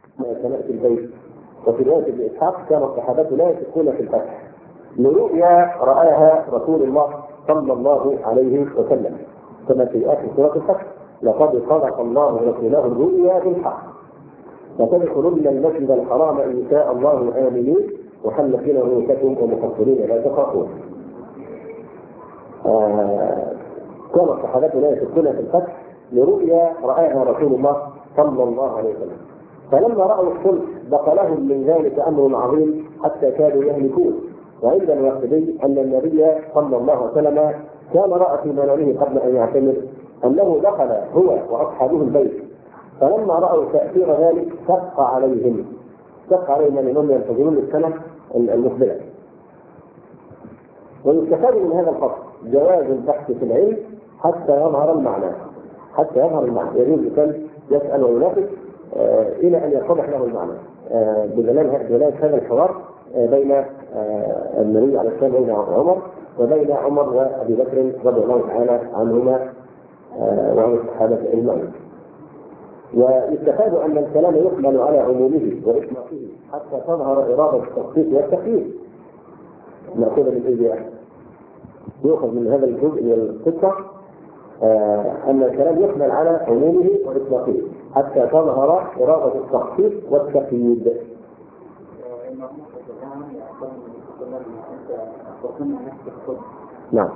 سنأتي البيت. وفي رواية ابن إسحاق كان الصحابة لا يشكون في الفتح لرؤيا رآها رسول الله صلى الله عليه وسلم كما في آخر سورة الفتح: لقد صدق الله رسوله الرؤيا بالحق لتدخلن المسجد الحرام إن شاء الله آمنين محلقين رؤوسكم ومقصرين لا تخافون. كان الصحابة لا يشكون في الفتح لرؤيا رآها رسول الله صلى الله عليه وسلم. فلما رأوا الصلح بقى لهم من ذلك أمر عظيم حتى كادوا يهلكون. وعند الواقدي أن النبي صلى الله عليه وسلم كان رأى في منامه قبل أن يعتمر أنه دخل هو وأصحابه البيت، فلما رأوا تأثير ذلك شق عليهم أنهم ينتظرون السنة المقبلة. ويستفاد من هذا الفصل جواز البحث في العلم حتى يظهر المعنى. يجوز الإنسان يسأل ويناقش إلى أن يتضح له المعنى بدلالة هذا الحوار بين النبي عليه السلام وبين عمر، وبين عمر وأبي بكر رضي الله تعالى عنهما وعن الصحابة أجمعين. ويستفاد أن الكلام يحمل على عمومه وإطلاقه حتى تظهر إرادة التخصيص والتخيير. نأخذ من الإجابة يؤخذ من هذا الجزء من القصة أن الكلام يحمل على عمومه وإطلاقه حتى تظهر إرادة التخصيص والتقييد. نعم.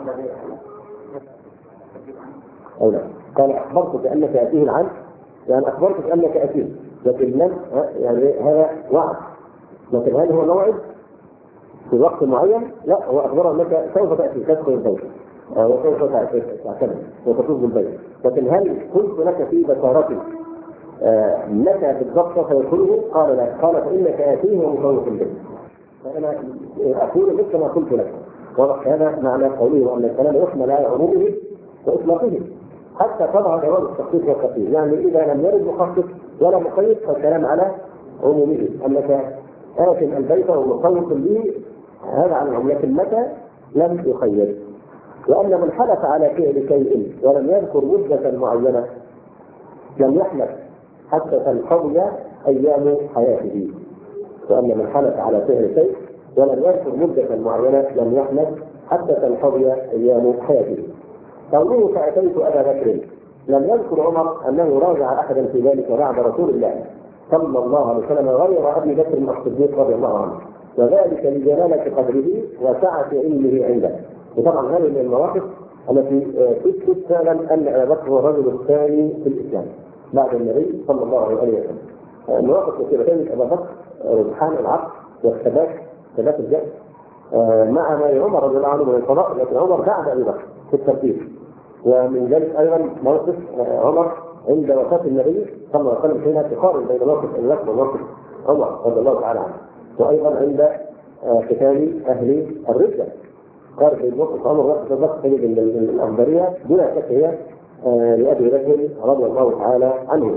أو لا. قال أخبرتك أنك أتيه العن، يعني أخبرتك أنك أتيه، لكن لم يعني هذا وعد، لكن هل هو موعد في وقت معين؟ لا، هو أخبره أنك سوف تأتي تدخل البيت وسوف تعتمد وتطوف بالبيت، لكن هل قلت لك في بشارتي متى بالضبط سوف يدخله؟ قال لا. قال فإنك آتيه ومسوف البيت، فأنا أقول مثل ما قلت لك. واضح هذا معنى قوله أن الكلام يحمل على عمومه وإطلاقه حتى تظهر جواز التخصيص والتقييد. يعني إذا لم يرد مخصص ولا مقيد فالكلام على عمومه، أنك آت البيت ومخوف به هذا عن العموم، لكن متى لم يقيد. وأن من حلف على فعل شيء ولم يذكر مدة معينة لم يحلف حتى تنقضي أيام حياته. وأن من حلف على فعل شيء ولم يذكر مدة معينة لم يحلف حتى تنقضي أيام حياته. قوله فأتيت أبا بكر لم يذكر عمر أنه راجع أحدا في ذلك بعد رسول الله صلى الله عليه وسلم غير أبي بكر الصديق رضي الله عنه، وذلك لجلالة قدره وسعة علمه عنده. وطبعا هذه من المواقف التي تثبت فعلا أن أبا بكر هو الرجل الثاني في الإسلام بعد النبي صلى الله عليه وسلم. مواقف كثيرة كانت أبا بكر رجحان العقل والثبات الجهل مع ما عمر رضي الله عنه من القضاء، لكن عمر بعد أبي بكر في الترتيب. ومن ذلك أيضا موقف عمر عند وفاة النبي صلى الله عليه وسلم حين تقارن بين موقف أبي بكر وموقف عمر رضي الله تعالى عنه. وأيضا عند قتال أهل الردة قال في موقف عمر وقت أبي بكر تجد الأخبارية دون شك هي لأبي بكر رضي الله تعالى عنه.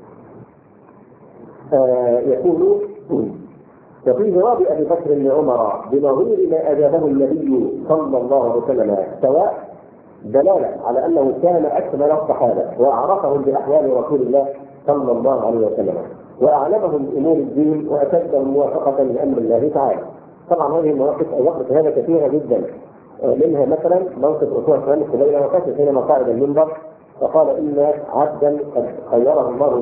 يقول وفي جواب أبي بكر لعمر بنظير ما أجابه النبي صلى الله عليه وسلم سواء دلالة على أنه كان أكمل الصحابة وأعرفهم بأحوال رسول الله صلى الله عليه وسلم وأعلمهم بأمور الدين وأشدهم موافقة لأمر الله تعالى. طبعا هذه المواقف الوقت هذا كثيرة جدا، منها مثلا موقف أسوة الثاني قبيل وفاته حينما قائد المنبر فقال إن عبدا قد خيره الله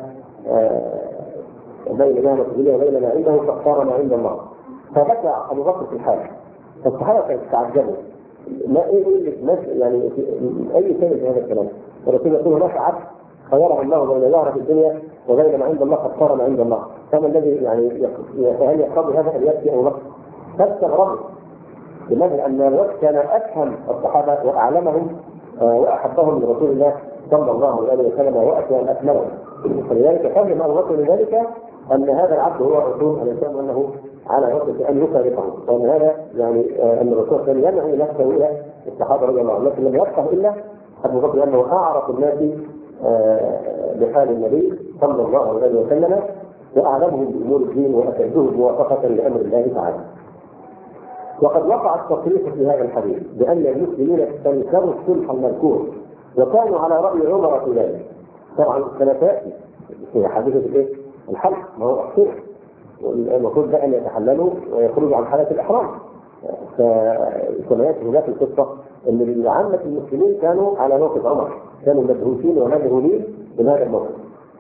بين ما نقبله وبين ما عنده فاختار ما عند الله. فبكى أبو بكر في الحال، فالصحابة تعجبوا ما يعني أي شيء في هذا الكلام. الرسول يقول هناك عبد خيره الله بين ظهر في الدنيا وبين ما عند الله فاختار ما عند الله، فما الذي يعني هل يقتضي هذا أن يأتي أبو بكر؟ فاستغربوا لماذا؟ أن أبو بكر كان أفهم الصحابة وأعلمهم وأحبهم لرسول الله صلى الله عليه وسلم وأكمل أكملهم، فلذلك فهم أبو بكر لذلك أن هذا العبد هو رسول الإسلام وأنه على وقت أن يفارقه، وأن هذا يعني أن الرسول كان يدعو نفسه إلى الصحابة رضي الله عنهم، لكن لم يفقه إلا أبو بكر لأنه أعرف الناس بحال النبي صلى الله عليه وسلم وأعلمهم بأمور الدين وأشدهم موافقة لأمر الله تعالى. وقد وقع التصريح في هذا الحديث بأن المسلمين استنكروا الصلح المذكور وكانوا على رأي عمر في ذلك. طبعا سنتأتي في حديثة الحلق ما هو أحسن، والمفروض بقى أن يتحللوا ويخرجوا عن حالة الإحرام. فكما يأتي هناك القصة أن عامة المسلمين كانوا على موقف عمر، كانوا مدهوشين ومذهولين من هذا الموقف.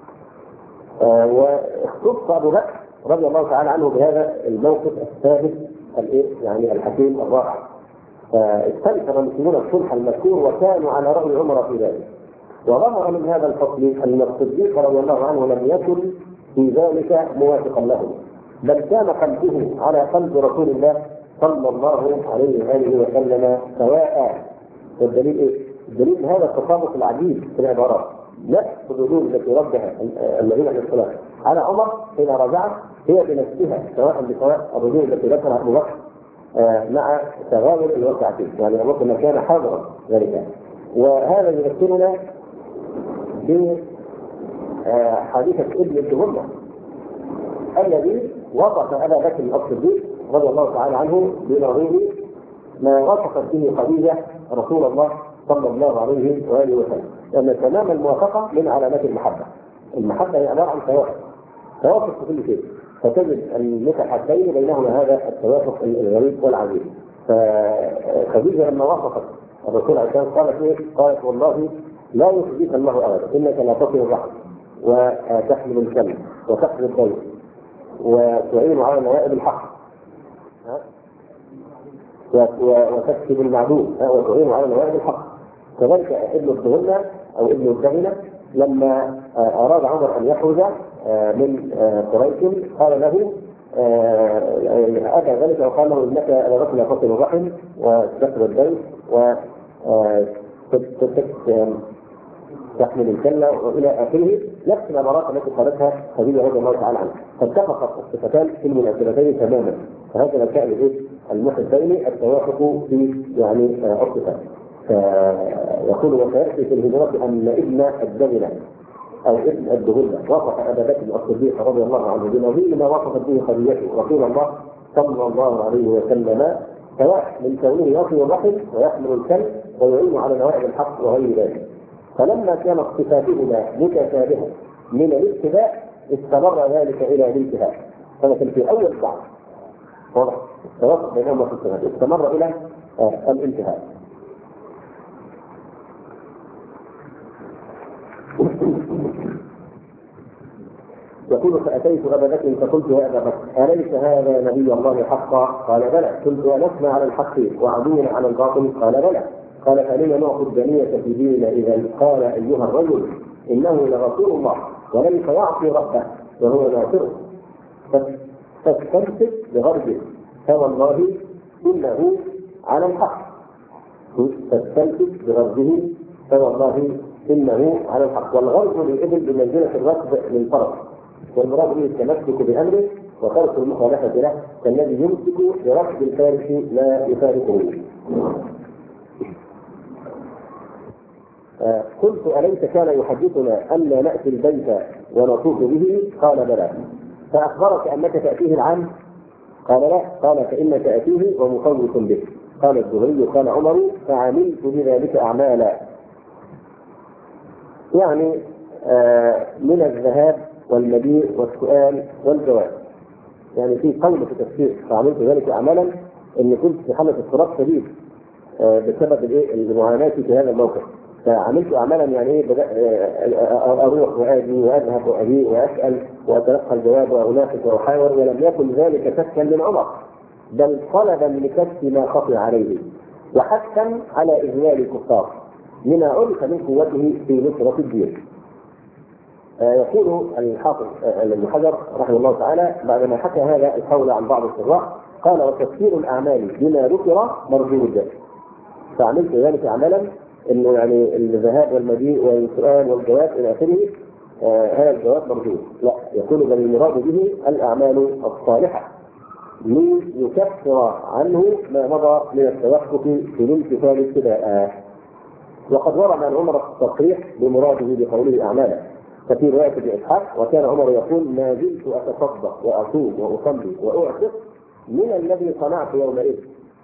واختص أبو بكر رضي الله تعالى عنه بهذا الموقف الثابت يعني الحكيم الرائع. فاستنكر المسلمون الصلح المذكور وكانوا على رأي عمر في ذلك. وظهر من هذا الفصل أن الصديق رضي الله عنه لم يكن في ذلك موافقا له، بل كان قلبه على قلب رسول الله صلى الله عليه وآله وسلم سواء. والدليل إيه؟ الدليل هذا التطابق العجيب في العبارات، نفس الردود التي ردها الذين عليه الصلاة على عمر حين رجع هي بنفسها سواء بسواء الردود التي ذكرها أبو بكر مع تغاور الواقع فيه، يعني أبو بكر كان حاضرا ذلك. وهذا يذكرنا بحادثة ابن الدهمة الذي وصف أبا بكر الصديق رضي الله تعالى عنه بنظير ما وصفت به خديجة رسول الله صلى الله عليه وآله وسلم، لأن تمام الموافقة من علامات المحبة. المحبة هي عبارة عن توافق في كل شيء، فتجد المتحدين بينهما هذا التوافق الغريب والعجيب. فخديجة لما وصفت الرسول عليه الصلاة والسلام قالت إيه؟ قالت والله لا يخزيك الله أبدا، إنك لا تصل الرحم وتحمل الكلم وتقضي الضيف وتعين على نوائب الحق وتكسب المعدوم وتعين على نوائب الحق. كذلك ابن الدهنة أو ابن الدهنة لما أراد عمر أن يخرج من قريش قال له أتى ذلك وقال له إنك أردت لا تصل الرحم وتكسب الضيف تحمل الكلة وإلى آخره، نفس العبارات التي قالتها خديجة رضي الله تعالى عنها. فاتفقت الصفتان في المناسبتين تماما. فهذا كان المحبين التوافق في يعني الصفات. فيقول وسيأتي في الهجرة أن ابن الدهنة أو ابن الدهنة وصف أبا بكر الصديق رضي الله عنه بنظير ما وصفت به خديجة رسول الله صلى الله عليه وسلم، سواء من كونه يصل الرحم ويحمل الكلب ويعين على نوائب الحق وغير ذلك. فلما كانت صفاتهما متشابهة من الابتداء استمر ذلك إلى الانتهاء. فمثل في أول بعض واضح التوافق بينهما في الصفات استمر إلى الانتهاء. يقول فأتيت أبا بكر فقلت يا أبا بكر أليس هذا نبي الله حقا؟ قال بلى. قلت ألسنا على الحق وعدونا على الباطل؟ قال بلى. قال فلما نعطي الدنيا في ديننا إذا؟ قال أيها الرجل إنه لرسول الله وليس يعصي ربه وهو ناصره، فاستمسك بغربه فوالله إنه على الحق. فاستمسك بغربه فوالله إنه على الحق. والغرب للإبل بمنزلة الركب للفرس، والمراد به التمسك بأمره وترك المخالفة له كالذي يمسك بركب الفارس لا يفارقه. قلت أليس كان يحدثنا أن نأتي البيت ونطوف به؟ قال بلى. فأخبرك أنك تأتيه العام؟ قال لا. قال فإنك تأتيه ومخوف به. قال الزهري قال عمر فعملت بذلك أعمالا، يعني من الذهاب والمجيء والسؤال والجواب. يعني في قول في تفسير فعملت ذلك أعمالا إن كنت في حالة اضطراب شديد بسبب المعاناة في هذا الموقف، فعملت أعمالا يعني أروح وآجي وأذهب وأجيء وأسأل وأتلقى الجواب وأناقش وأحاور، ولم يكن ذلك شكا من عمر بل طلبا لكشف ما خفي عليه وحثا على إذلال الكفار لما عرف من قوته في نصرة الدين. يقول الحافظ ابن حجر رحمه الله تعالى بعدما حكى هذا القول عن بعض القراء قال وتفسير الأعمال بما ذكر مردود. فعملت ذلك عملا انه يعني الذهاب والمجيء والسؤال والجواب الى اخره هذا الجواب مردود. لا، يقول بل المراد به الاعمال الصالحه ليكفر عنه ما مضى من التوقف في الامتثال ابتداء. وقد ورد عن عمر التصريح بمراده بقوله اعمالا، ففي روايه ابن اسحاق وكان عمر يقول ما زلت اتصدق واصوم واصلي واعتق من الذي صنعت يومئذ،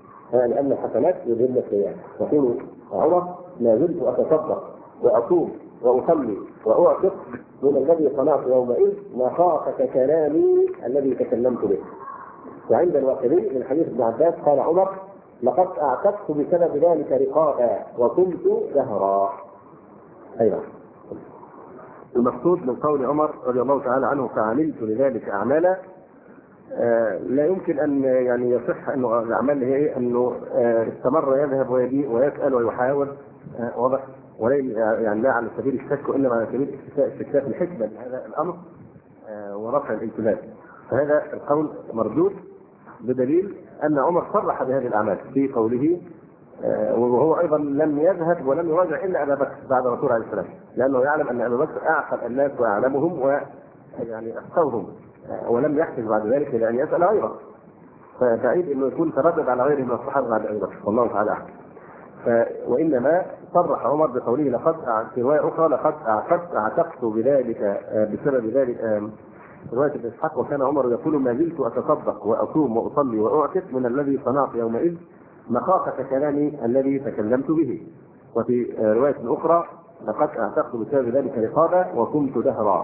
لان الحسنات يذهبن السيئات. يقول عمر ما زلت اتصدق واصوم وأصلي وأعتق من الذي صنعت يومئذ مخافة كلامي الذي تكلمت به. وعند الواقدي من حديث ابن عباس قال عمر: لقد أعتقت بسبب ذلك رقابا وكنت دهرا. أيضا المقصود من قول عمر رضي الله تعالى عنه: فعملت لذلك أعمالا، لا يمكن أن يعني يصح أنه الأعمال هي أنه استمر يذهب ويجيء ويسأل ويحاول، واضح، يعني لا على سبيل الشك وإنما على سبيل استكشاف الحكمة لهذا الأمر ورفع الالتزام. فهذا القول مردود بدليل أن عمر صرح بهذه الأعمال في قوله، وهو أيضا لم يذهب ولم يراجع إلا أبا بكر بعد الرسول عليه السلام، لأنه يعلم أن أبا بكر أعقل الناس وأعلمهم ويعني أفقههم، ولم يحتج بعد ذلك إلى أن يسأل غيره، فبعيد أنه يكون تردد على غيره من الصحابة بعد أبي بكر والله تعالى أعلم. وإنما صرح عمر بقوله لقد في رواية أخرى لقد أعتقت بذلك بسبب ذلك رواية ابن إسحاق: وكان عمر يقول: ما زلت أتصدق وأصوم وأصلي وأعتق من الذي صنعت يومئذ مخافة كلامي الذي تكلمت به. وفي رواية أخرى: لقد أعتقت بسبب ذلك رقابا وكنت دهرا.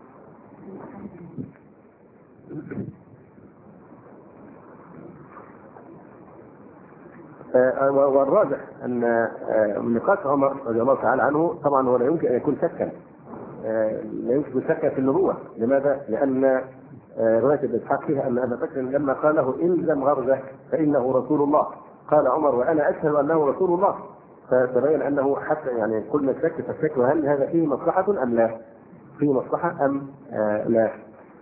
والراجح أن نقاش عمر رضي الله تعالى عنه طبعا هو لا يمكن أن يكون شكا، لا يمكن شك في النبوة. لماذا؟ لأن رواية ابن إسحاق فيها أن أبا بكر لما قال له: إلزم غرزه فإنه رسول الله، قال عمر: وأنا أشهد أنه رسول الله. فتبين أنه حتى يعني قلنا الشك فالشك هل هذا فيه مصلحة أم لا؟ فيه مصلحة أم لا؟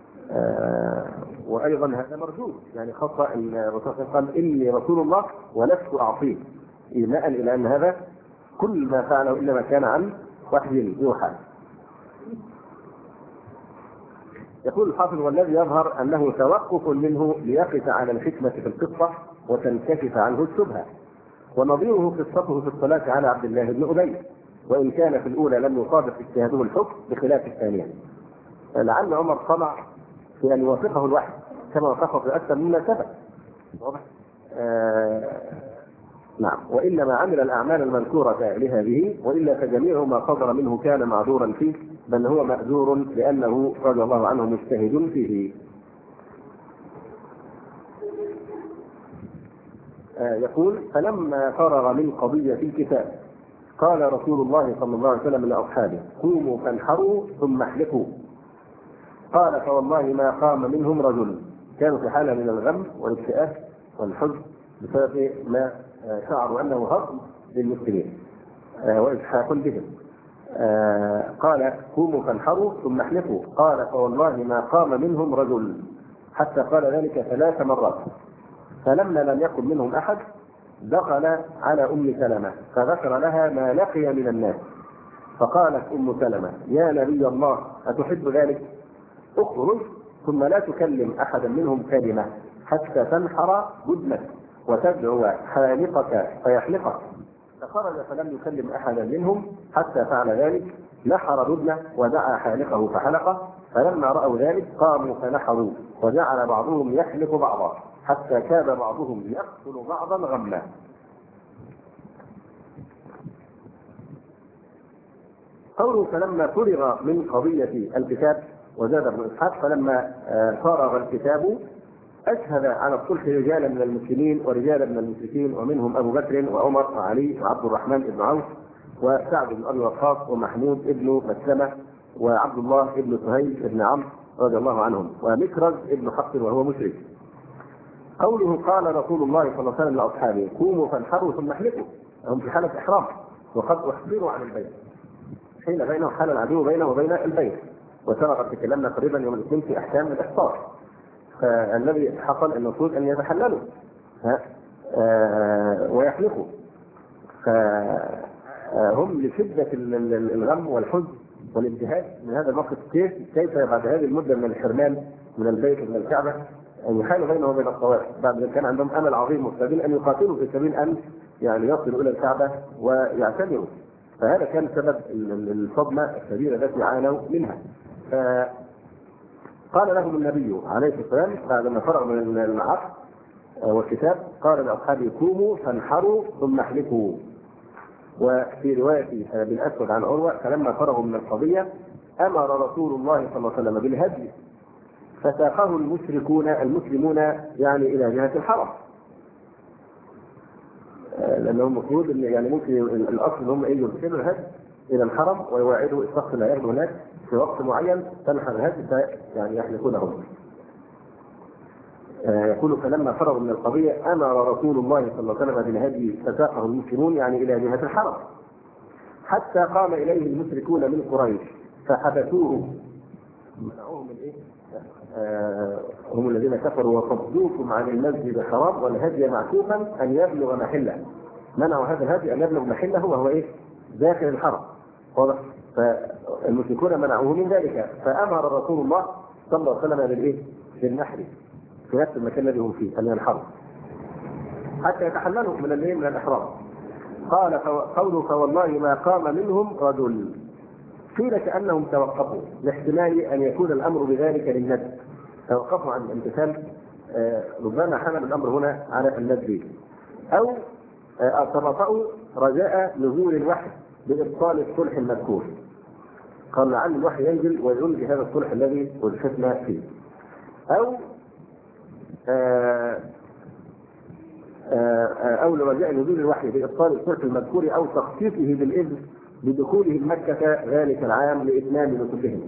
وأيضا هذا مردود، يعني خاصة أن الرسول قال: إني رسول الله ولست أعصيه، إيماء إلى أن هذا كل ما فعله إنما كان عن وحي يوحى. يقول الحافظ: والذي يظهر أنه توقف منه ليقف على الحكمة في القصة وتنكشف عنه الشبهة. ونظيره قصته في الصلاة على عبد الله بن أبي، وإن كان في الأولى لم يصادف اجتهاده الحكم بخلاف الثانية. لعل عمر طمع في أن يوافقه الوحي كما وافقه في أكثر مما سبق، واضح؟ نعم. وإنما عمل الأعمال المذكورة لهذه، وإلا فجميع ما صدر منه كان معذورا فيه، بل هو مأجور لأنه رضي الله عنه مجتهد فيه. يقول: فلما فرغ من قضية الكتاب قال رسول الله صلى الله عليه وسلم لأصحابه: قوموا فانحروا ثم احلقوا. قال: فوالله ما قام منهم رجل. كانوا في حالة من الغم والاكتئاب والحزن بسبب ما شعروا أنه هضم للمسلمين وإسحاق بهم. قال: قوموا فانحروا ثم احلقوا. قال: فوالله ما قام منهم رجل، حتى قال ذلك 3 مرات. فلما لم يكن منهم أحد دخل على أم سلمة فذكر لها ما لقي من الناس، فقالت أم سلمة: يا نبي الله، أتحب ذلك؟ اخرج ثم لا تكلم أحدا منهم كلمة حتى تنحر بدنك وتدعو حالقك فيحلقك. فخرج فلم يكلم أحدا منهم حتى فعل ذلك، نحر بدنه ودعا حالقه فحلقه. فلما رأوا ذلك قاموا فنحروا، وجعل بعضهم يحلق بعضا حتى كاد بعضهم يقتل بعضا غما. قوله: فلما فرغ من قضية الكتاب، وزاد ابن إسحاق: فلما فرغ الكتاب أشهد على الصلح رجالا من المسلمين ورجالا من المشركين، ومنهم أبو بكر وعمر وعلي وعبد الرحمن بن عوف وسعد بن أبي وقاص ومحمود بن مسلمة وعبد الله بن سهيل بن عمرو رضي الله عنهم، ومكرز بن حق وهو مشرك. قوله: قال رسول الله صلى الله عليه وسلم لأصحابه: قوموا فانحروا ثم احلقوا. هم في حالة إحرام وقد أحضروا عن البيت، حين بينه حال العدو بينه وبين البيت. وسبق تكلمنا قريبا يوم الاثنين في أحكام الإحصار. فالذي حصل أن المفروض أن يتحللوا ويحلقوا، فهم لشدة الغم والحزن والانتهاك من هذا الموقف. كيف بعد هذه المدة من الحرمان من البيت ومن الكعبة أن يحال بينه وبين الطواف، بعد أن كان عندهم أمل عظيم مستقبل أن يقاتلوا في سبيل أن يعني يصلوا إلى الكعبة ويعتبروا. فهذا كان سبب الصدمة الكبيرة التي عانوا منها. قال لهم النبي عليه الصلاة والسلام بعد ما فرغ من العصر والكتاب، قال لأصحابه: قوموا فانحروا ثم احلقوا. وفي رواية بن أسود عن عروة فلما فرغوا من القضية أمر رسول الله صلى الله عليه وسلم بالهدي فساقه المسلمون يعني إلى جهة الحرم، لأنهم المفروض يعني ممكن الأصل هم يرسلوا الهدي إلى الحرم ويواعدوا الشخص اللي هياخده هناك في وقت معين تنحر الهدي يعني يحلقونهم. يقول فلما فرغوا من القضية أمر رسول الله صلى الله عليه وسلم بالهدي فساقه المسلمون يعني إلى جهة الحرم حتى قام إليه المشركون من قريش فحبسوه، منعوهم من إيه؟ هم الذين كفروا وصدوكم عن المسجد الحرام والهدي معكوفا أن يبلغ محله، منعوا هذا الهدي أن يبلغ محله وهو إيه؟ داخل الحرم. واضح؟ فالمشركون منعوه من ذلك فأمر رسول الله صلى الله عليه وسلم بالإيه؟ بالنحر في نفس المكان الذي هم فيه من الحرم حتى يتحللوا من الإحرام. قال قوله فوالله ما قام منهم رجل، قيل كأنهم توقفوا لاحتمال أن يكون الأمر بذلك للندب، توقفوا عن الامتثال، ربما حمل الأمر هنا على الندب، أو تباطؤوا رجاء نزول الوحي بإبطال الصلح المذكور، قال لعل الوحي ينزل ويزول بهذا الصلح الذي ألحقنا فيه، أو لرجاء نزول الوحي بإبطال الصلح المذكور أو تخصيصه بالإذن بدخولهم مكة ذلك العام لإتمام نسكهم.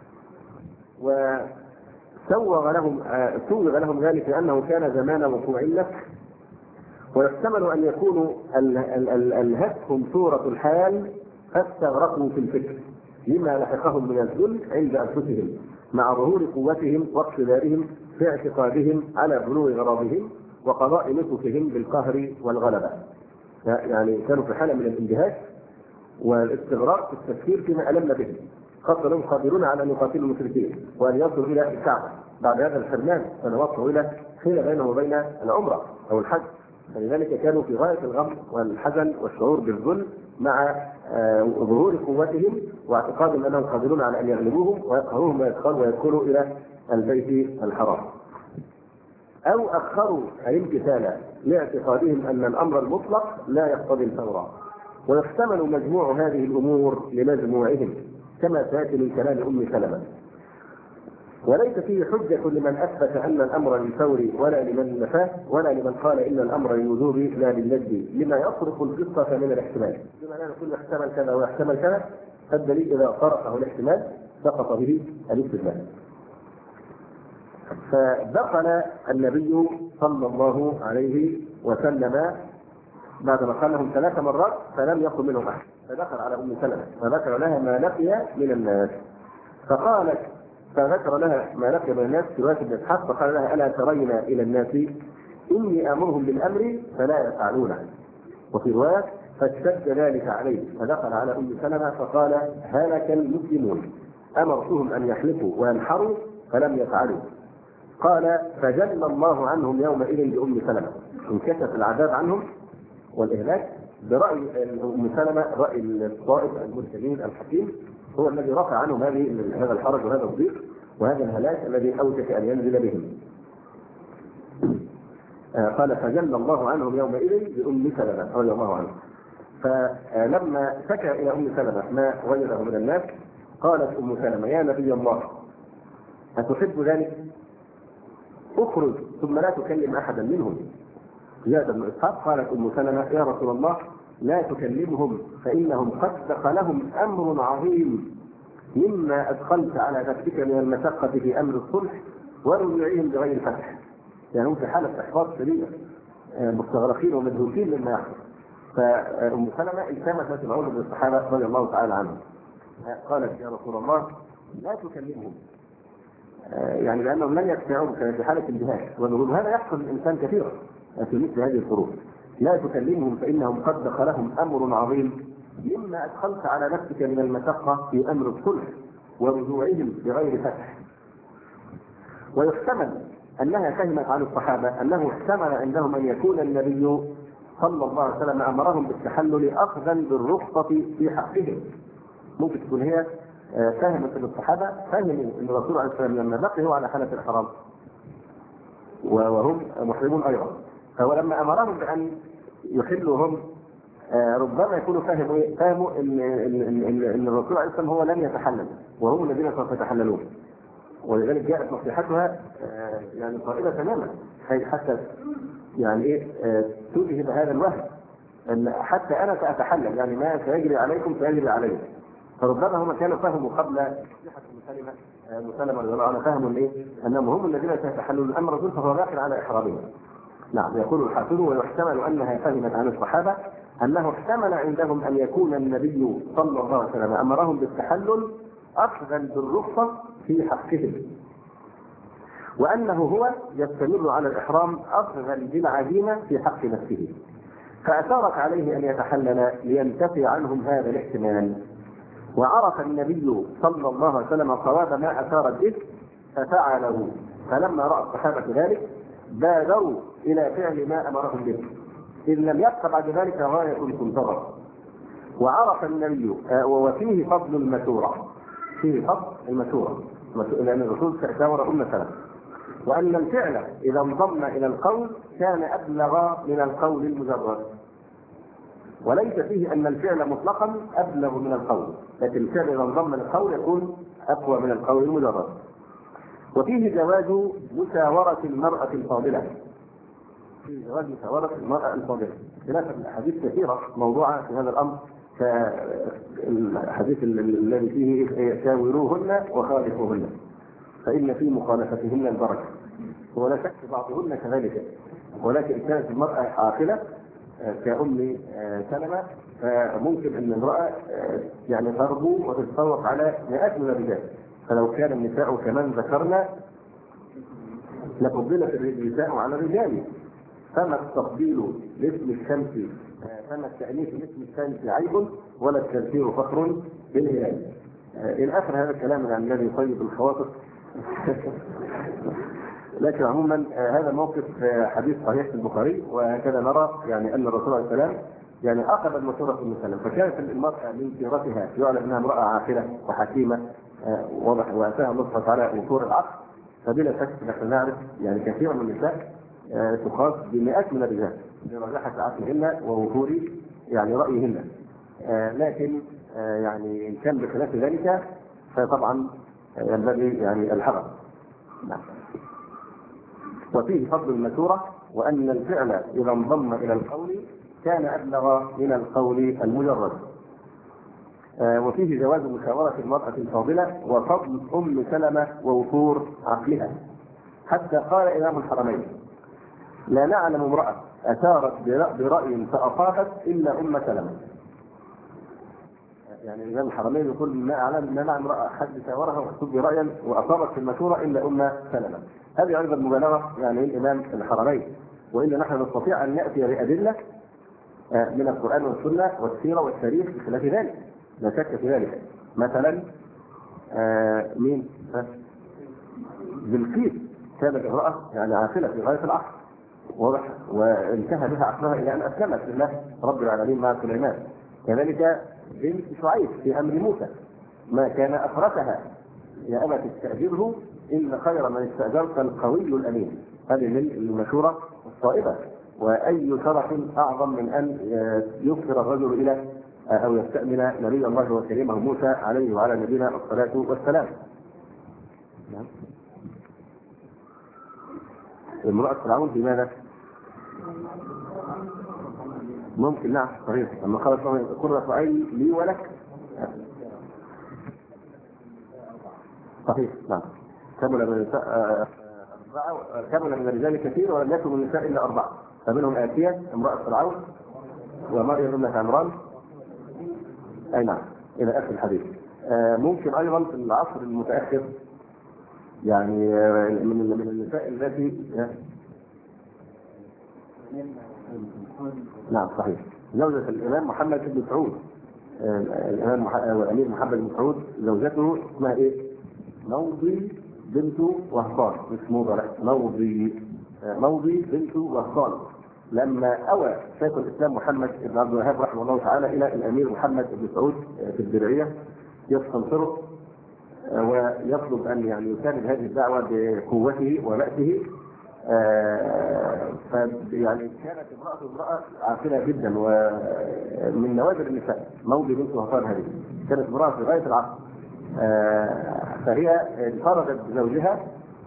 وسوغ لهم ذلك لأنه كان زمان وقوع لك، ويحتمل أن يكونوا ألهتهم صورة الحال فاستغرقوا في الفكر لما لحقهم من الذل عند أنفسهم مع ظهور قوتهم واقتدارهم في اعتقادهم على بلوغ غرضهم وقضاء نسكهم بالقهر والغلبة. يعني كانوا في حالة من الاندهاش والاستغراق في التفكير فيما ألمنا به، خاصة انهم قادرون على ان يقاتلوا المشركين وان يصلوا الى الكعبه بعد هذا الحرمان سنوات طويله حيل بينه وبين العمره او الحج، فلذلك كانوا في غايه الغم والحزن والشعور بالذل مع ظهور قوتهم واعتقادهم انهم قادرون على ان يغلبوهم ويقهروهم ويدخلوا الى البيت الحرام، او اخروا الامتثال لاعتقادهم ان الامر المطلق لا يقتضي الفور، ويحتمل مجموع هذه الامور لمجموعهم كما سياتي من كلام ام سلمة. وليس فيه حجة لمن اثبت ان الامر للفور ولا لمن نفاه ولا لمن قال ان الامر للوجوب لا للندب، لما يصرف القصة من الاحتمال، بما لا نقول يحتمل كذا ويحتمل كذا، فالدليل اذا طرقه الاحتمال سقط به الاستدلال. فدخل النبي صلى الله عليه وسلم بعدما قال لهم 3 مرات فلم يقل منهم احد، فدخل على ام سلمة فذكر لها ما لقي من الناس، فذكر لها ما لقي من الناس في رواية ابن اسحاق، فقال لها الا ترين الى الناس اني امرهم بالامر فلا يفعلونه، وفي رواية فاشتد ذلك عليه فدخل على ام سلمة فقال هلك المسلمون امرتهم ان يحلفوا وينحروا فلم يفعلوا، قال فجل الله عنهم يومئذ بام سلمة، انكشف العذاب عنهم والإهلاك برأي أم سلمة، رأي الطائف المرسلين الحكيم هو الذي رفع عنهم هذا الحرج وهذا الضيق وهذا الهلاك الذي أوشك أن ينزل بهم. قال فجل الله عنهم يومئذ بأم سلمة رضي الله عنها. فلما شكى إلى أم سلمة ما وجده من الناس قالت أم سلمة يا نبي الله أتحب ذلك؟ اخرج ثم لا تكلم أحدا منهم. زاد بن اسحاق قالت ام سلمة يا رسول الله لا تكلمهم فانهم قد دخلهم امر عظيم مما ادخلت على نفسك من المشقه في امر الصلح ورجوعهم بغير فتح، يعني هم في حاله احباط شديده مستغرقين ومدهوشين مما يحصل. فام سلمة التمست العذر من الصحابه رضي الله تعالى عنهم، قالت يا رسول الله لا تكلمهم، يعني لانهم لن يقتنعوا في حاله اندهاش، وهذا يحصل للانسان كثيرا في مثل هذه الظروف. لا تكلمهم فإنهم قد دخلهم أمر عظيم مما أدخلت على نفسك من المشقة في أمر الصلح ورجوعهم بغير فتح. ويحتمل أنها فهمت عن الصحابة أنه احتمل عندهم أن يكون النبي صلى الله عليه وسلم أمرهم بالتحلل أخذا بالرخصة في حقهم. ممكن تكون هي فهمت أن الصحابة فهموا أن الرسول عليه السلام لما بقي هو على حالة الحرام وهم محرمون أيضا، فهو لما أمرهم بأن يحلوا هم ربما يكونوا فهموا ايه؟ فهموا ان الرسول عليه السلام هو لن يتحلل وهم الذين سوف يتحللون، ولذلك جاءت نصيحتها يعني قائلة تماما حتى يعني ايه تذهب هذا الوهم ان حتى انا ساتحلل، يعني ما سيجري عليكم سيجري علي. فربما هم كانوا فهموا قبل نصيحة مسلمة رضي الله عنها، فهموا ايه؟ انهم هم الذين سيتحللون، اما الرسول فهو داخل على احرامهم. نعم، يقول الحافظ ويحتمل انها فهمت عن الصحابه انه احتمل عندهم ان يكون النبي صلى الله عليه وسلم امرهم بالتحلل اخذا بالرخصه في حقهم، وانه هو يستمر على الاحرام اخذا بالعزيمه في حق نفسه، فاثارت عليه ان يتحلل لينتفي عنهم هذا الاحتمال. وعرف النبي صلى الله عليه وسلم صواب ما اثارت به ففعله، فلما راى الصحابه ذلك بادروا الى فعل ما امرهم به، اذ لم يبق بعد ذلك غايه تنتظر. وعرف النبي وفيه فضل المشوره، فيه فضل المشوره لان الرسول شاور سلمة، وان الفعل اذا انضم الى القول كان ابلغ من القول المجرد، وليس فيه ان الفعل مطلقا ابلغ من القول، لكن الفعل اذا انضم للقول يكون اقوى من القول المجرد. وفيه جواز مشاورة المرأة الفاضلة، في جواز مشاورة المرأة الفاضلة، خلافا الأحاديث كثيرة موضوعة في هذا الأمر، كالحديث الذي فيه شاوروهن وخالفوهن فإن في مخالفتهن البركة، ولا شك بعضهن كذلك، ولكن كانت المرأة عاقلة كأم سلمة فممكن أن المرأة يعني تربو وتتفوق على مئات من الرجال، فلو كان النساء كمان ذكرنا لفضلت النساء على الرجال، فما التفضيل لاسم الشمس، فما التأنيث لاسم الشمس عيب ولا التذكير فخر بالهلال. إلى آخر هذا الكلام عن الذي يطيب الخواطر. لكن عموما هذا موقف حديث صحيح في البخاري، وهكذا نرى يعني أن الرسول عليه السلام يعني أخذ المشورة في المسلم، فكانت المرأة من سيرتها يعلم أنها امرأة عاقلة وحكيمة واضح، وأتاها الله سبحانه وتعالى وفور العقل، فبلا شك نحن نعرف يعني كثيرا من النساء تقاس بمئات من الرجال لرجاحة عقلهن ووفور يعني رأيهن، لكن يعني إن كان بخلاف ذلك فطبعا ينبغي يعني الحذر. نعم. وفيه فضل المشورة، وأن الفعل إذا انضم إلى القول كان أبلغ من القول المجرد. وفيه جواز مشاورة المرأة الفاضلة وفضل أم سلمة ووفور عقلها، حتى قال إمام الحرمين: لا نعلم امرأة أثارت برأي فأصابت إلا أم سلمة. يعني إمام الحرمين يقول ما نعلم امرأة حد شاورها وأصاب برأيا وأصابت في المشورة إلا أم سلمة. هذه أيضا مبالغة يعني الإمام الحرمين، وإلا نحن نستطيع أن نأتي بأدلة من القرآن والسنة والسيرة والتاريخ بخلاف ذلك، لا شك في ذلك. مثلا مين؟ بلقيس كانت امرأة يعني عاقلة في غاية العقل واضح، وانتهى بها عقلها إلى أن أسلمت لله رب العالمين مع سليمان. كذلك بنت شعيب في أمر موسى ما كان أفرسها: يا أبت استأجره إن خير من استأجرت القوي الأمين. هذه من المشورة الصائبة، وأي شرف أعظم من أن يفطر الرجل إلى أو يستأمن نبي الله وكريمه موسى عليه وعلى نبينا الصلاة والسلام. امرأة فرعون في ماذا؟ ممكن نعم صحيح، لما قالت له قرة عين لي ولك. صحيح نعم. كمل من الرجال كثير ولم يكن من النساء إلا 4، فمنهم آسيا امرأة فرعون ومريم ابنة عمران. أي نعم إلى آخر الحديث. ممكن أيضا في العصر المتأخر يعني من النساء التي نعم صحيح زوجة الإمام محمد بن سعود، الإمام والأمير محمد بن سعود زوجته اسمها إيه؟ موضي بنت وهبان، مش موضة لا، موضي بنت وهبان. لما أوى شيخ الإسلام محمد بن عبد الوهاب رحمه الله تعالى إلى الأمير محمد بن سعود في الدرعية يستنصره ويطلب أن يعني يساند هذه الدعوة بقوته وبأسه، يعني كانت امرأة عاقلة جدا، ومن نوادر النساء مولي بنت وهطان هذه كانت امرأة في غاية العقل. فهي انفردت بزوجها،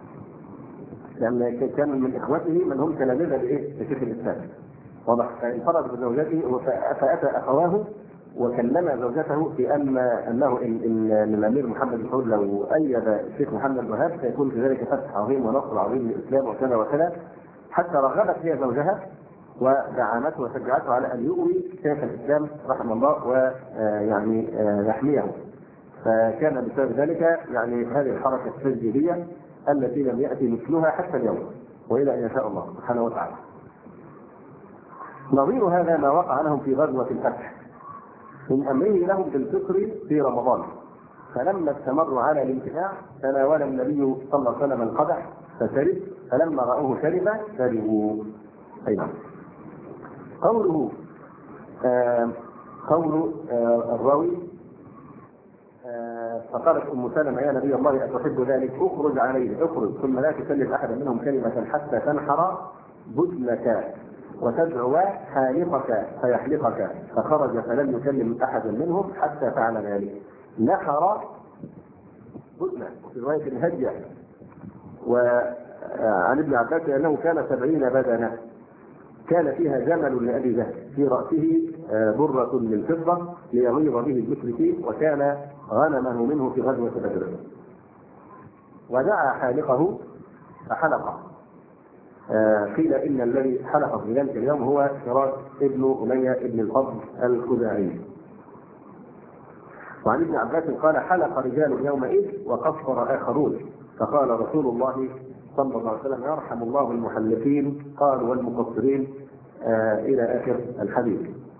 لأن كان من إخوته من هم تلامذة لشيخ الإسلام، واضح. فانفرد بزوجته فأتى أخواه وكلم زوجته في أنه إن الأمير محمد بن سعود لو أيد الشيخ محمد بن وهاب سيكون في ذلك فتح عظيم ونصر عظيم للإسلام وكذا وكذا، حتى رغبت هي زوجها ودعمته وشجعته على أن يؤوي شيخ الإسلام رحمه الله ويعني يحميه. فكان بسبب ذلك يعني هذه الحركة التجديدية التي لم يأتي مثلها حتى اليوم وإلى أن يشاء الله سبحانه وتعالى. نظير هذا ما وقع لهم في غزوة الفتح من أمره لهم بالفطر في رمضان، فلما استمروا على الامتناع تناول النبي صلى الله عليه وسلم القدح فشرب، فلما رأوه شرب شربوا. أيضا قول الراوي فقالت أم سلمة يا نبي الله أتحب ذلك؟ اخرج عليه، اخرج ثم لا تكلم أحدا منهم كلمة حتى تنحر بدنك وتدعو حالقك فيحلقك. فخرج فلم يكلم أحدا منهم حتى فعل ذلك. نحر بدنة في رواية الهجة. وعن ابن عباس أنه كان 70 بدنة، كان فيها جمل لأبي جهل في رأسه برة من فضة ليغيظ به المشركين، وكان غنمه منه في غزوة بدر. ودعا حالقه فحلقه. قيل إن الذي حلق في ذلك اليوم هو شراك ابن أمية ابن الفضل الخزاعي. وعن ابن عباس قال حلق رجال يومئذ وقصر آخرون، فقال رسول الله صلى الله عليه وسلم يرحم الله المحلقين قالوا والمقصرين إلى آخر الحديث.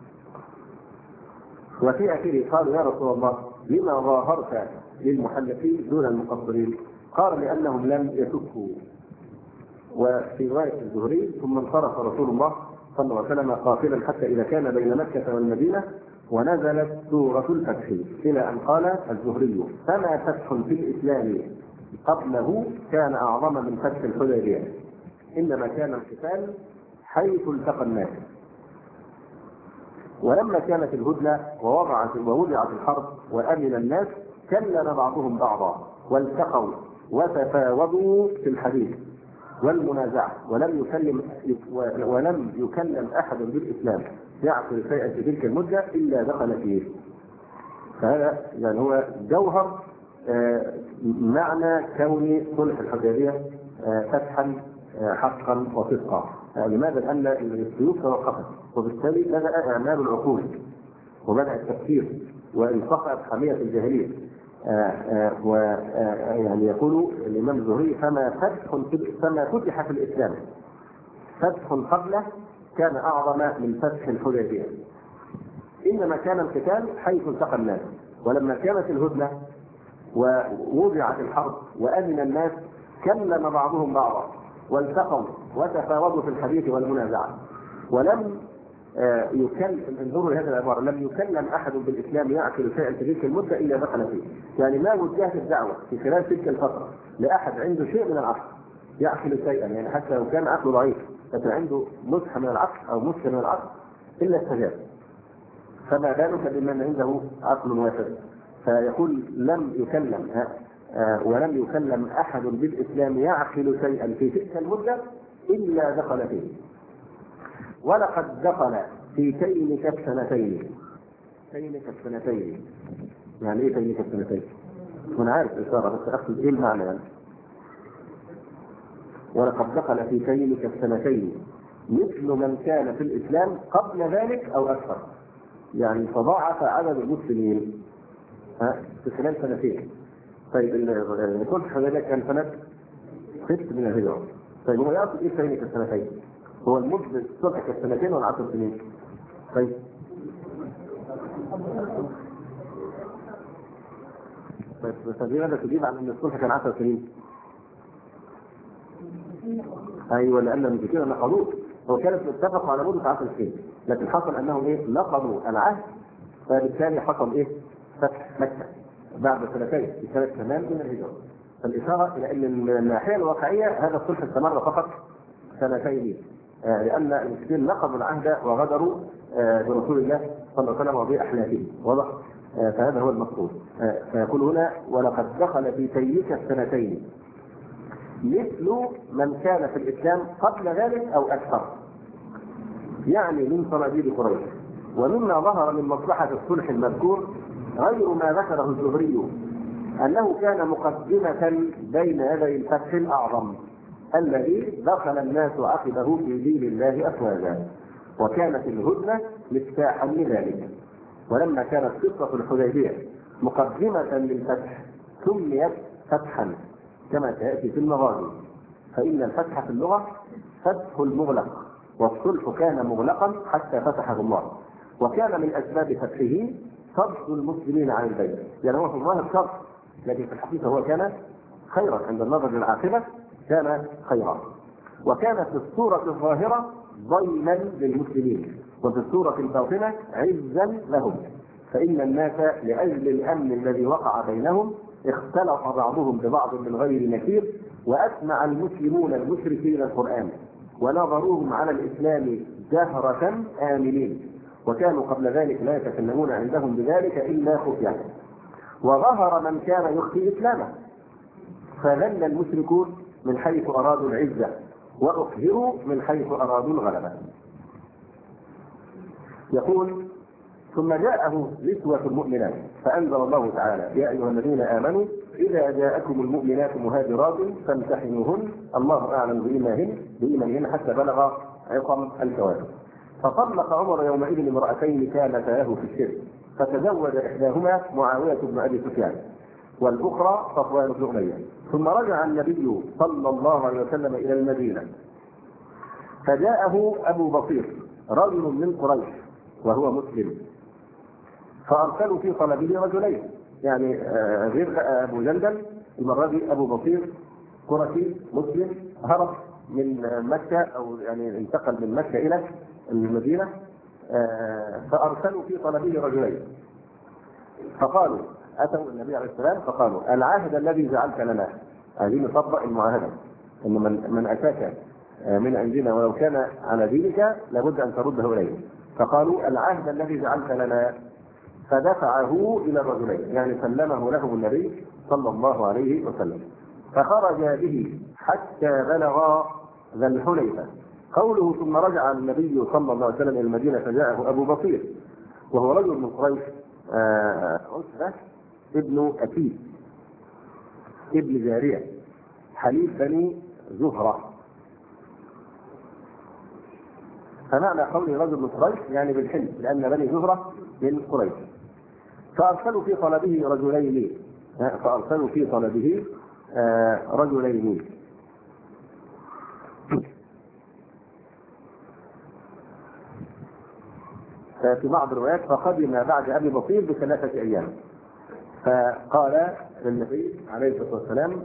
وفي آخره قالوا يا رسول الله لما ظاهرت للمحلقين دون المقصرين؟ قال لأنهم لم يسكوا. وفي رواية الزهري ثم انصرف رسول الله صلى الله عليه وسلم قافلا حتى إذا كان بين مكة والمدينة ونزلت سورة الفتح، إلى أن قال الزهري فما فتح في الإسلام قبله كان أعظم من فتح الحديبية، إنما كان القتال حيث التقى الناس. ولما كانت الهدنة ووضعت الحرب وأمن الناس كلم بعضهم بعضا والتقوا وتفاوضوا في الحديث والمنازعة، ولم يكلم أحد بالإسلام يعقل شيئا في تلك المدة إلا دخل فيه. فهذا يعني هو جوهر معنى كون صلح الحديبية فتحا حقا وصدقا. لماذا؟ لأن السيوف توقفت، وبالتالي بدأ إعمال العقول وبدأ التفكير وانقطعت حمية الجاهلية. ويعني يقول الإمام الزهري فما فتح في الإسلام فتح قبله كان أعظم من فتح الحديبية، إنما كان القتال حيث التقى الناس. ولما كانت الهدنة ووضعت الحرب وأمن الناس كلم بعضهم بعضا والتقوا وتفاوضوا في الحديث والمنازعة، ولم يكلم، انظروا لهذا العبارة، لم يكلم أحد بالإسلام يعقل شيئا في تلك المدة إلا دخل فيه. يعني ما وجهت الدعوة في خلال تلك الفترة لأحد عنده شيء من العقل يعقل شيئا، يعني حتى لو كان عقله ضعيف لكن عنده نزحة من العقل أو مشكلة من العقل إلا استجاب، فما بالك بمن عنده عقل وافر. فيقول لم يكلم ولم يكلم أحد بالإسلام يعقل شيئا في تلك المدة إلا دخل فيه. ولقد دخل في تينك السنتين. تينك السنتين يعني ايه تينك السنتين؟ انا عارف اشاره بس اقصد ايه المعنى يعني. ولقد دخل في تينك السنتين مثل من كان في الاسلام قبل ذلك او اكثر، يعني تضاعف عدد المسلمين في خلال سنتين. طيب الصلح الحديبية كان سنة 6 من الهجرة. طيب هو يقصد ايه تينك السنتين؟ هو المدة الصلح كالسنتين ولا 10 سنين؟ طيب بس لماذا تجيب عن ان الصلح كان 10 سنين؟ ايوه لان المشركين نقضوه، هو كانت اتفقوا على مدة 10 سنين، لكن حصل انهم نقضوا العهد، فبالتالي حصل فتح مكة بعد سنتين في سنة 8 من الهجرة. فالإشارة إلى أن من الناحية الواقعية هذا الصلح استمر فقط سنتين، لأن المسلمين نقضوا العهد وغدروا برسول الله صلى الله عليه وسلم وبأحلافه، واضح؟ فهذا هو المقصود. فيقول هنا: ولقد دخل في تيك السنتين مثل من كان في الإسلام قبل ذلك أو أكثر، يعني من صناديد قريش. ومما ظهر من مصلحة الصلح المذكور غير ما ذكره الزهري أنه كان مقدمة بين يدي الفتح الأعظم الذي دخل الناس عقبه في دين الله أفواجا، وكانت الهدنة مفتاحا لذلك. ولما كانت قصة الحديبية مقدمة للفتح سميت فتحا كما سيأتي في المغازي، فإن الفتح في اللغة فتح المغلق، والصلح كان مغلقا حتى فتحه الله، وكان من أسباب فتحه صد المسلمين عن البيت. يعني هو في الظاهر شر، لكن في الحقيقة هو كان خيرا عند النظر للعاقبة، كان خيرا. وكانت في الصورة الظاهرة ضيما للمسلمين، وفي الصورة الباطنة عزا لهم، فإن الناس لأجل الأمن الذي وقع بينهم اختلط بعضهم ببعض من غير نكير، وأسمع المسلمون المشركين القرآن ونظروهم على الإسلام جهرة آمنين، وكانوا قبل ذلك لا يتكلمون عندهم بذلك إلا خفية. وظهر من كان يخفي إسلامه، فذل المشركون من حيث أرادوا العزة، وأظهروا من حيث أرادوا الغلبة. يقول: ثم جاءه نسوة المؤمنات فأنزل الله تعالى: يا أيها الذين آمنوا إذا جاءكم المؤمنات مهاجرات فامتحنوهن الله أعلم بإيمانهن حتى بلغ عقم الكوارث. فطلق عمر يومئذ امرأتين كانتا له في الشرك، فتزوج إحداهما معاوية بن أبي سفيان والأخرى صفوان بن أمية. ثم رجع النبي صلى الله عليه وسلم إلى المدينة، فجاءه أبو بصير رجل من قريش وهو مسلم، فأرسلوا في طلبه رجلين، يعني غير أبو جندل، المرة دي أبو بصير قرشي مسلم هرب من مكة، أو يعني انتقل من مكة إلى المدينة، فأرسلوا في طلبه رجلين، فقالوا أتوا النبي عليه السلام فقالوا: العهد الذي جعلت لنا، عايزين نطبق المعاهدة إن من أتاك من عندنا ولو كان على دينك لابد أن ترده إليه. فقالوا: العهد الذي جعلت لنا، فدفعه إلى الرجلين، يعني سلمه لهم النبي صلى الله عليه وسلم، فخرج به حتى بلغ ذا الحليفة. قوله ثم رجع النبي صلى الله عليه وسلم إلى المدينة فجاءه أبو بصير وهو رجل من قريش، عتبة ابن أكيد ابن جارية حليف بني زهرة. فمعنى قوله رجل من قريش يعني بالحلف، لأن بني زهرة من قريش. فأرسلوا في طلبه رجلين في بعض الروايات فقدم بعد أبي بصير ب3 أيام، فقال للنبي عليه الصلاة والسلام: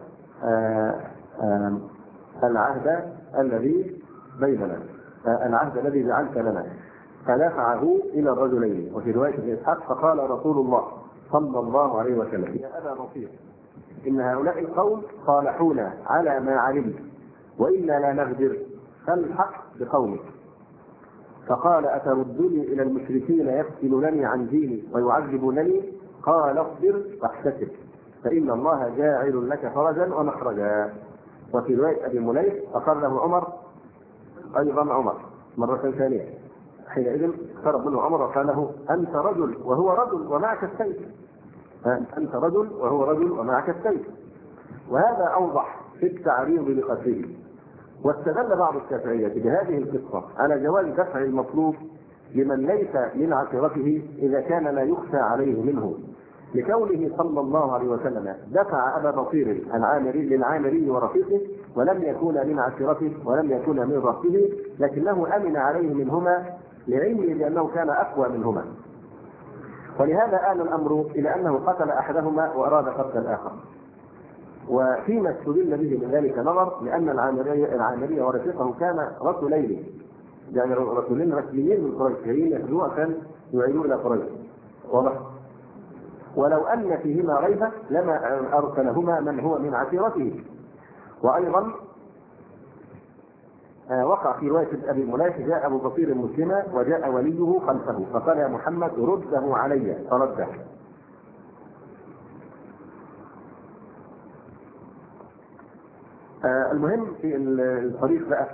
العهد الذي بيننا، العهد الذي جعلت لنا، فدفعه إلى الرجلين. وفي رواية ابن إسحاق فقال رسول الله صلى الله عليه وسلم: يا أبا بصير إن هؤلاء القوم صالحونا على ما علمت وإنا لا نغدر، فالحق بقومك. فقال: أتردني إلى المشركين يفتنونني عن ديني ويعذبونني؟ قال: اصبر واحتسب فإن الله جاعل لك فرجا ومخرجا. وفي رواية أبي مليح فقال له عمر، أيضا عمر مرة ثانية، حينئذ اقترب منه عمر وقال له: أنت رجل وهو رجل ومعك السيف، أنت رجل وهو رجل ومعك السيف. وهذا أوضح في التعريض لقتله. واستدل بعض الشافعية بهذه القصة على جواز دفع المطلوب لمن ليس من عشيرته إذا كان لا يخفى عليه منه، لكونه صلى الله عليه وسلم دفع أبا بصير للعامري ورفيقه ولم يكون من عشيرته ولم يكون من رفقه، لكنه أمن عليه منهما لعلمه بأنه كان أقوى منهما. ولهذا آل الأمر إلى أنه قتل أحدهما وأراد قتل الآخر. وفيما استدل به من ذلك نظر، لأن العامري ورفيقه كان رسولين، يعني رسولين رسميين من قريش جايين يخدموا كان يعينون إلى قريش، واضح؟ ولو أن فيهما ريبة لما أرسلهما من هو من عشيرته. وأيضا وقع في رواية أبي الملاك: جاء أبو بصير مسلما وجاء وليه خلفه فقال: يا محمد رده علي، فرده. المهم في الطريق بقى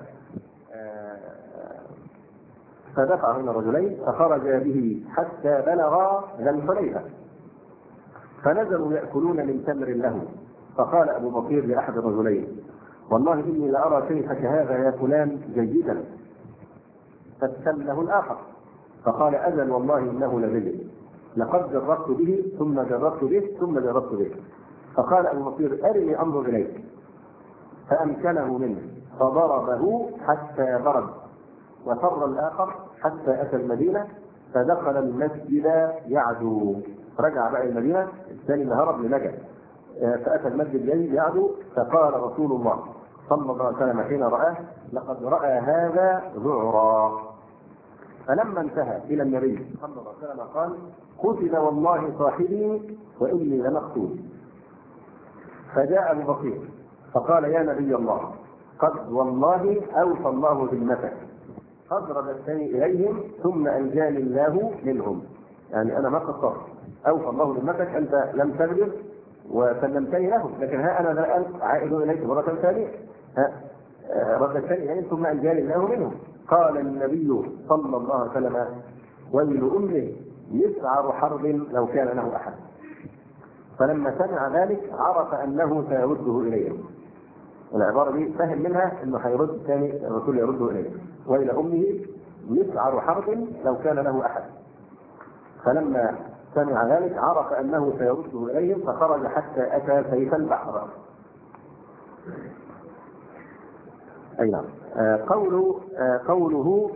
فدفع من الرجلين فخرج به حتى بلغا ذا الحليفة، فنزلوا يأكلون من تمر له. فقال أبو بصير لأحد الرجلين: والله إني لأرى شيخك هذا يا فلان جيدا. فابتله الآخر فقال: أجل والله إنه لجيد، لقد جربت به ثم جربت به ثم جربت به. فقال أبو بصير: أرني أنظر إليك. فأمكنه منه فضربه حتى برد، وفر الآخر حتى أتى المدينة فدخل المسجد يعدو. رجع بقى المدينة الثاني اللي هرب لنجا، فأتى المسجد يعدو. فقال رسول الله صلى الله عليه وسلم حين رآه: لقد رأى هذا ذعرا. فلما انتهى إلى النبي صلى الله عليه وسلم قال: قتل والله صاحبي وإني لمقتول. فجاء أبو بكر فقال: يا نبي الله، قد والله أوفى الله ذمتك. أضرب الثاني إليهم ثم أنجاني الله منهم، يعني أنا ما قصرت، أوفى الله ذمتك، أنت لم تغدر وسلمتني لهم، لكن ها أنا الآن عائد إليك مرة ثانية، رددتني إليهم ثم أنجاني الله منهم. قال النبي صلى الله عليه وسلم: ويل أمه يسعر حرب لو كان له أحد. فلما سمع ذلك عرف أنه سيرده إليهم. العبارة دي فهم منها أنه هيرد الثاني الرسول يرده إليه: ويل أمه يسعر حرب لو كان له أحد. فلما سمع ذلك عرف أنه سيرده إليهم فخرج حتى أتى سيف البحر. أي نعم. قوله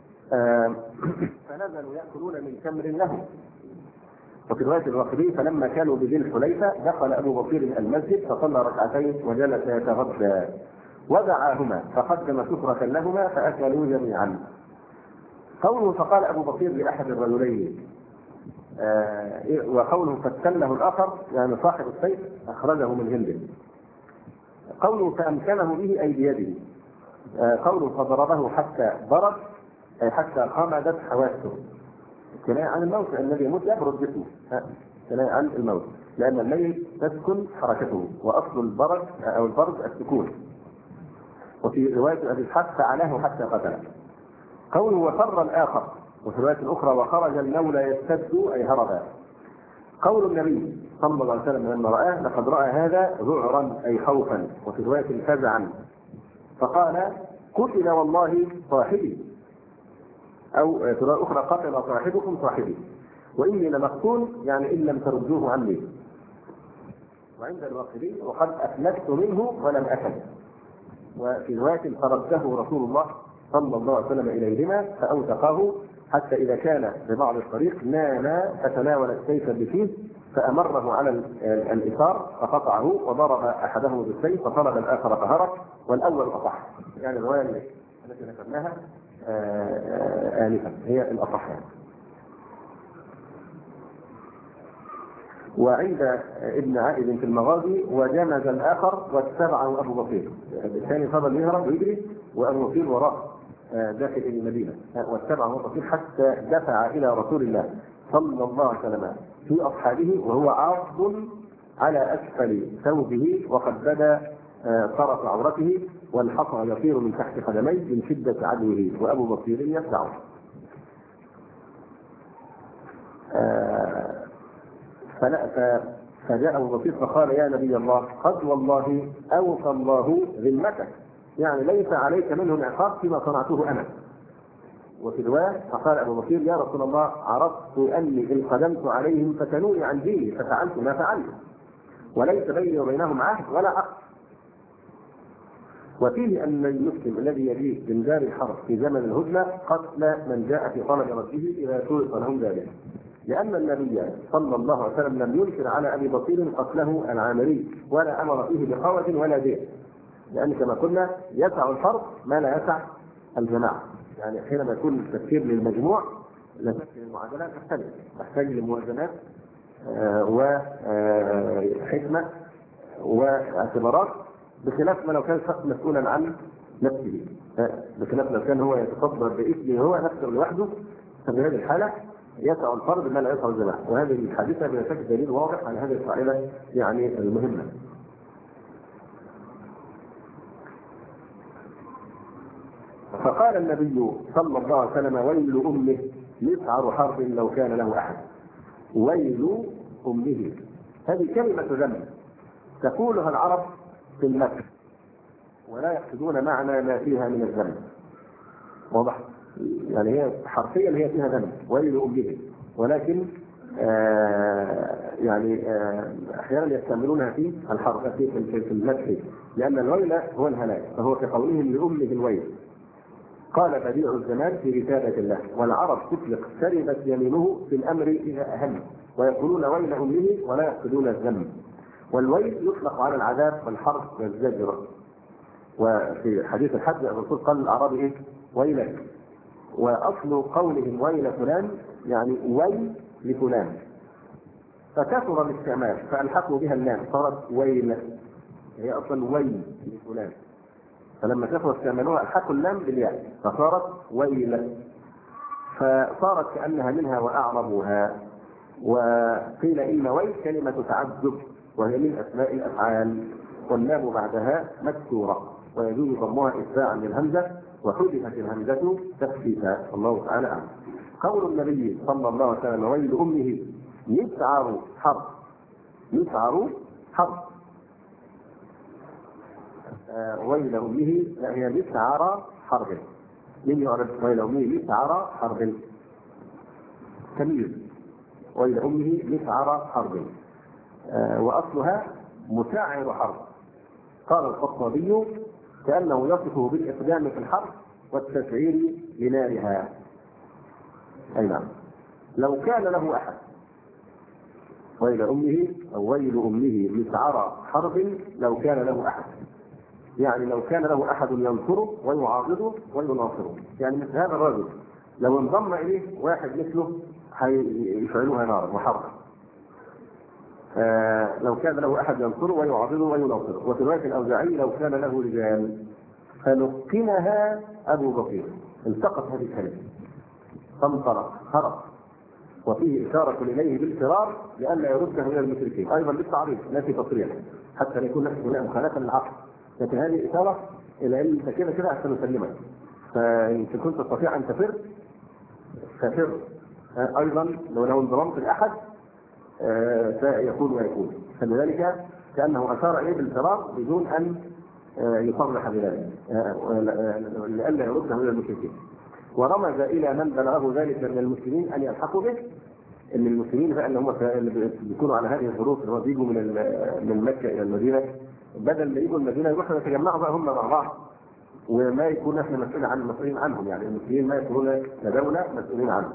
فنزلوا يأكلون من تمر له. وفي رواية الواقدي: فلما كانوا بذي الحليفة دخل أبو بصير المسجد فصلى ركعتين وجلس يتغدى، ودعاهما فقدم سفرة لهما فأكلوا جميعا. قوله فقال أبو بصير لأحد الرجلين، وقوله فابتله الآخر يعني صاحب السيف أخرجه من هند. قوله فأمكنه به أي بيده. قوله فضربه حتى برد أي حتى خمدت حواسه، كناية عن الموت، الذي يموت يبرد جسمه، كناية عن الموت، لأن الميت تسكن حركته، وأصل البرد أو البرد السكون. وفي رواية أبي إسحاق فعله حتى قتله. قوله وفر الآخر، وفي رواية أخرى وخرج المولى يستد أي هربا. قول النبي صلى الله عليه وسلم لما رآه: لقد رأى هذا ذعرا أي خوفا. وفي رواية فزعا. فقال: قتل والله صاحبي، أو في رواية أخرى: قتل صاحبكم صاحبي وإني لمقتول، يعني إن لم تردوه عني. وعند الواقدي: وقد أفلت منه ولم أكل. وفي رواية: فرده رسول الله صلى الله عليه وسلم إليهما فأوثقه حتى إذا كان ببعض الطريق نام فتناول السيف بفيه فأمره على الإثار فقطعه وضرب أحدهم بالسيف فطلب الآخر فهرب، والأول أصح. يعني الرواية التي ذكرناها آنفا هي الأصح. وعند ابن عائد في المغازي: وجمز الآخر واتبعه أبو بصير. الثاني فضل يهرب ويجري وأبو بصير وراه داخل المدينة، واتبعه أبو بصير حتى دفع إلى رسول الله صلى الله عليه وسلم في أصحابه وهو عاض على أسفل ثوبه وقد بدا طرف عورته، والحصى يطير من تحت قدميه من شدة عدوه، وأبو بصير يتبعه. فجاء أبو بصير فقال: يا نبي الله، قد والله أوفى الله ذمتك، يعني ليس عليك منهم عقاب فيما صنعته أنا. وفي رواية فقال أبو بصير: يا رسول الله، عرفت أني إن قدمت عليهم فتنوني عن ديني ففعلت ما فعلت، وليس بيني وبينهم عهد ولا عقد. وفيه أن المسلم الذي يبيت من دار الحرب في زمن الهدنة قتل من جاء في طلب ربه إذا شرط لهم ذلك، لأن النبي صلى الله عليه وسلم لم ينكر على أبي بصير قتله العامري ولا أمر فيه بقوة ولا دين، لأن كما قلنا يسع الفرد ما لا يسع الجماعة. يعني حينما يكون التفكير للمجموع لتفكير المعادلات تحتاج لموازنات وحكمة واعتبارات، بخلاف ما لو كان الشخص مسؤولا عن نفسه، بخلاف لو كان هو يتصدر باسمه هو نفسه لوحده، ففي هذه الحالة يسع الفرد ما لا يسع الجماعة. وهذه الحادثة بلا شك دليل واضح على هذه القاعدة يعني المهمة. فقال النبي صلى الله عليه وسلم: ويل أمه يسعر حرب لو كان له أحد. ويل أمه، هذه كلمة ذم تقولها العرب في المكر ولا يقصدون معنى ما فيها من الذم. واضح؟ يعني هي حرفيا هي فيها ذم، ويل أمه، ولكن احيانا يستعملونها في الحرف في المدح، لان الويل هو الهلاك، فهو كقولهم لامه الويل. قال بديع الزمان في رسالة الله: والعرب تطلق شربت يمينه في الامر اذا اهم، ويقولون ويل امه ولا يقصدون الذم. والويل يطلق على العذاب والحرب والزجر. وفي حديث الحج الرسول قال للاعرابي ايه؟ ويلك. واصل قولهم ويل فلان يعني ويل لفلان، فكثر الاستعمال فالحقوا بها اللام صارت ويل، هي اصلا ويل لفلان، فلما كثروا استعملوها الحقوا اللام بالياء فصارت ويل، فصارت كانها منها واعربوها. وقيل ان ويل كلمه تعجب وهي من اسماء الافعال، واللام بعدها مكسوره ويجوز ضمها اتباعا للهمزه، وحذفت الهمزه تخفيفا. الله تعالى اعلم. قول النبي صلى الله عليه وسلم: ويل امه يسعر حرب. يسعر حرب، ويل امه هي مسعر حرب. من يعرف ويل امه مسعر حرب؟ تمييز. ويل امه مسعر حرب، واصلها مسعر حرب. قال الخطابي: كانه يصفه بالاقدام في الحرب والتسعير لنارها. اي نعم. لو كان له احد، ويل امه او ويل امه مسعر حرب لو كان له احد، يعني لو كان له احد ينصره ويعارضه ويناصره، يعني مثل هذا الرجل لو انضم اليه واحد مثله هيشعلها نارا وحرقا. لو كان له احد ينصره ويعارضه ويناصره. وفي روايه الاوزاعي: لو كان له رجال فلقنها ابو بكر. التقط هذه الكلمه فانطلق هرب، وفيه إشارة إليه بالفرار لئلا يرده إلى المشركين، أيضا بالتعريض لا في تصريح حتى لا يكون هناك مخالفة للعقل، لكن هذه إشارة إلى أن أنت كده حتى نسلمك، فإن كنت تستطيع أن تفر ففر. أيضا لو انضممت لأحد سيكون ويكون، فلذلك كأنه أشار إليه بالفرار بدون أن يصرح بذلك لئلا يرده إلى المشركين. ورمز الى من بلغه ذلك من المسلمين ان يلحقوا به، ان المسلمين فان هم بيكونوا على هذه الظروف اللي هو بيجوا من مكه الى المدينه، بدل ما يجوا المدينه يروحوا يتجمعوا بقى هم مع بعض، وما يكون احنا مسؤولين عنهم، يعني المسلمين ما يكونون كدوله مسؤولين عنهم.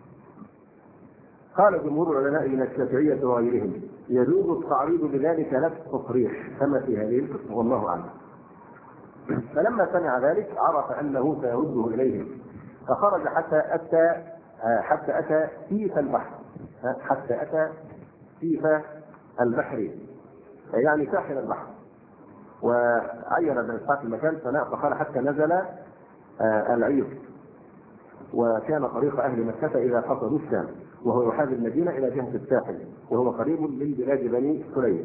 قال جمهور العلماء من الشافعيه وغيرهم: يجوز التعريض بذلك لا التصريح كما في هذه القصه، والله اعلم. فلما سمع ذلك عرف انه سيرده اليهم، فخرج حتى أتى سيف البحر، حتى أتى سيف البحر يعني ساحل البحر، وعين بإسقاط المكان فقال حتى نزل العير. وكان طريق أهل مكة إذا قصدوا الشام، وهو يحاذي المدينة إلى جهة الساحل، وهو قريب من بلاد بني سليم.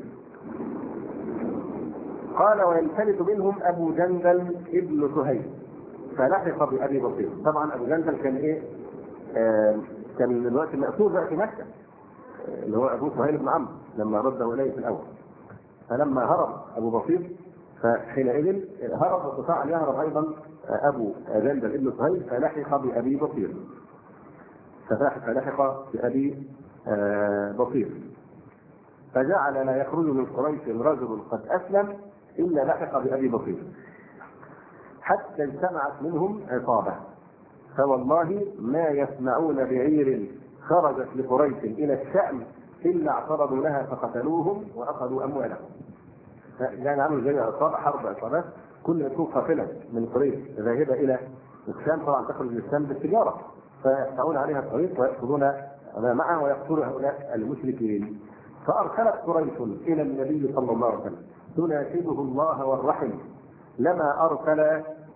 قال: وينفلت منهم أبو جندل ابن سهيل فلحق بأبي بصير. طبعا أبو جندل كان إيه؟ كان الوقت المأسور بقى في مكة، اللي هو أبو سهيل بن عمرو لما رده إليه في الأول. فلما هرب أبو بصير فحينئذ هرب واستطاع أن يهرب أيضا أبو جندل ابن سهيل فلحق بأبي بصير، فلحق بأبي بصير، فجعل لا يخرج من قريش رجل قد أسلم إلا لحق بأبي بصير، حتى اجتمعت منهم عصابة، فوالله ما يسمعون بعير خرجت لقريش إلى الشأم إلا اعترضوا لها فقتلوهم وأخذوا أموالهم. يعني عملوا زي عصابة، حرب عصابات، كل يكون قافلة من قريش ذاهبة إلى الشام، طبعا تخرج من الشام بالتجارة، فيقطعون عليها الطريق ويأخذون ما معه ويقتلون هؤلاء المشركين. فأرسلت قريش إلى النبي صلى الله عليه وسلم تناشده الله والرحم: لما أرسل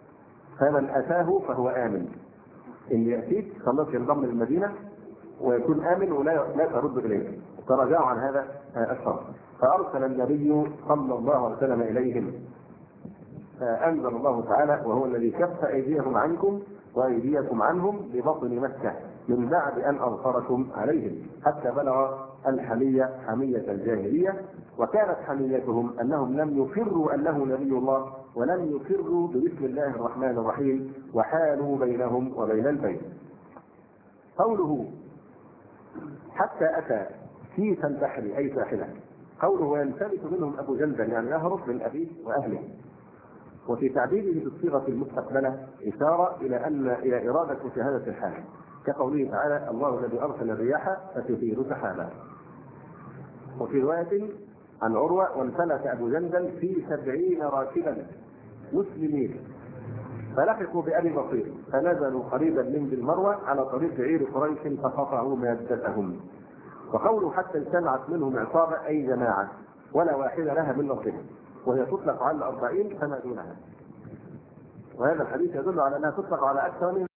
فمن أتاه فهو آمن. اللي يأتيك خلاص ينضم للمدينة ويكون آمن ولا ترد إليه. تراجعوا عن هذا الشرط. فأرسل النبي صلى الله عليه وسلم إليهم، فأنزل الله تعالى: وهو الذي كف أيديهم عنكم وأيديكم عنهم ببطن مكة من بعد أن أظفركم عليهم، حتى بلغ الحمية حمية الجاهلية. وكانت حميتهم أنهم لم يقروا أنه نبي الله، ولم يقروا بسم الله الرحمن الرحيم، وحالوا بينهم وبين البيت. قوله حتى أتى كيس البحر أي ساحله، قوله وينفلت منهم أبو جندل يعني يهرب من أبيه وأهله. وفي تعبيره بالصيغة المستقبلة إشارة إلى إرادة مشاهدة الحال، كقوله تعالى: الله الذي أرسل الرياح فتثير سحابا. وفي رواية عن عروة: وانفلت أبو جندل في 70 راكبا مسلمين فلحقوا بأبي بصير فنزلوا قريبا من ذي المروة على طريق عير قريش فقطعوا مادتهم. وقوله حتى اجتمعت منهم عصابة أي جماعة ولا واحدة لها من نصيبهم، وهي تطلق على 40 فما دونها. وهذا الحديث يدل على أنها تطلق على أكثر من